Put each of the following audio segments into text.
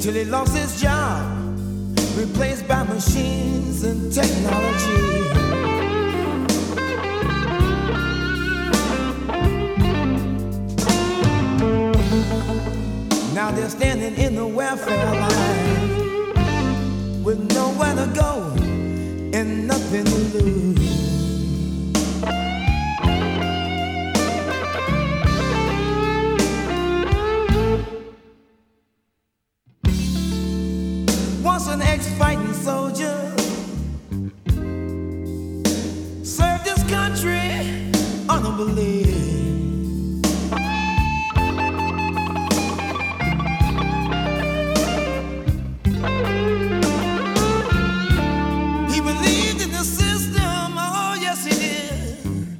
till he lost his job, replaced by machines and technology. Now they're standing in the welfare line with nowhere to go and nothing to lose. Once an ex-fighting soldier served his country honorably. He believed in the system, oh yes he did,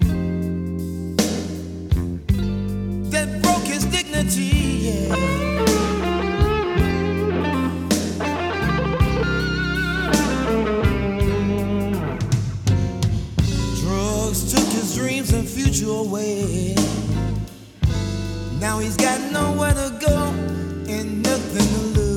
that broke his dignity, yeah. Dreams and future away. Now he's got nowhere to go and nothing to lose.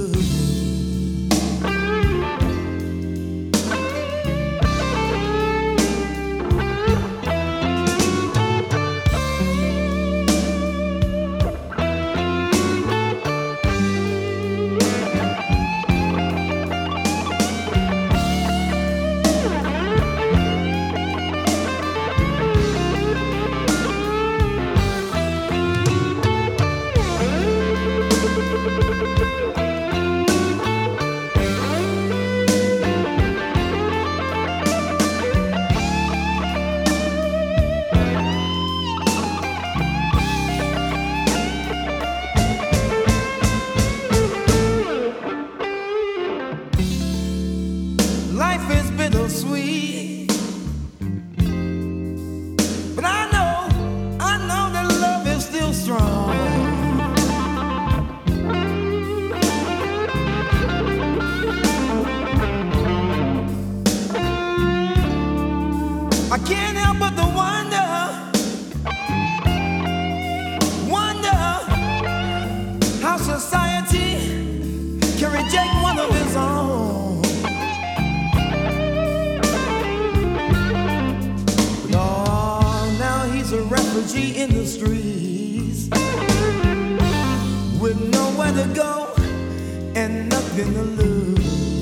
Life is bittersweet, but I know that love is still strong. I can't help but to wonder how society can reject one of his own. He's a refugee in the streets with nowhere to go and nothing to lose.